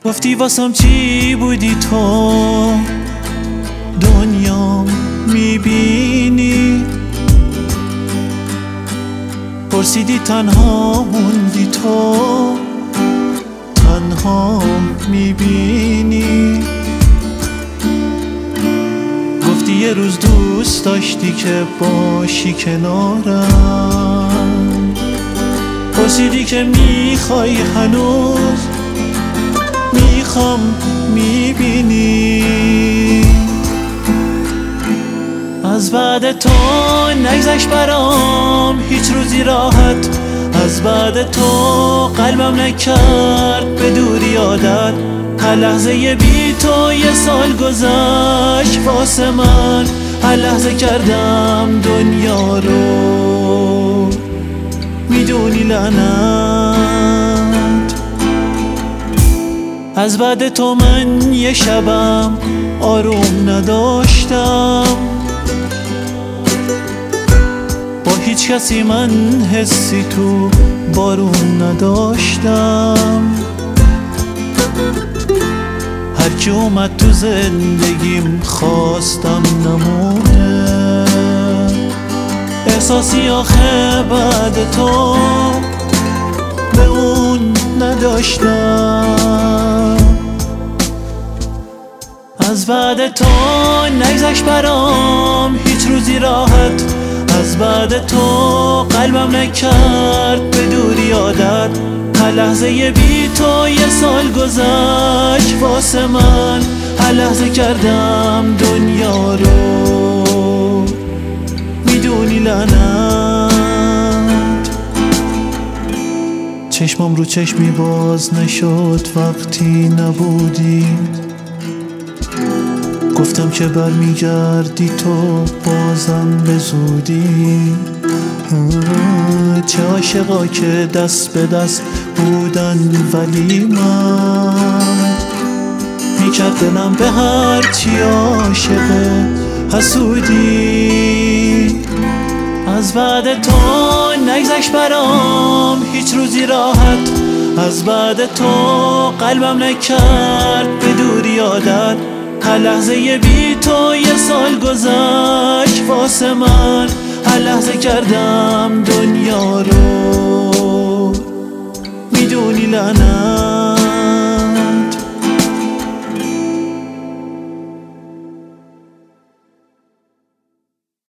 گفتی واسم چی بودی تو، دنیا میبینی. پرسیدی تنها موندی تو، تنها میبینی. گفتی یه روز دوست داشتی که باشی کنارم. پرسیدی که میخوای هنوز، میخوام میبینی. از بعد تو نگذشت برام هیچ روزی راحت، از بعد تو قلبم نکرد به دوری عادت. هر لحظه بی تو یه سال گذشت واسه من، هر لحظه کردم دنیا رو میدونی لعنت. از بعد تو من یه شبم آروم نداشتم، با هیچ کسی من حسی تو بارون نداشتم. هرکی اومد تو زندگیم خواستم نمونه، احساسی آخه بعد تو به اون نداشتم. از بعد تو نگذشت برام هیچ روزی راحت، از بعد تو قلبم نکرد به دوری عادت. هر لحظه بی تو یه سال گذشت واسه من، هر لحظه کردم دنیا رو میدونی لعنت. چشمم رو چشمی باز نشد وقتی نبودی، گفتم که برمیگردی تو بازم به زودی. چه عاشقا که دست به دست بودن ولی من میکرد دلم به هر چی عاشق حسودی. از بعد تو نگذشت برام هیچ روزی راحت، از بعد تو قلبم نکرد به دوری عادت. هر لحظه بی تو یه سال گذشت واسه من، هر لحظه کردم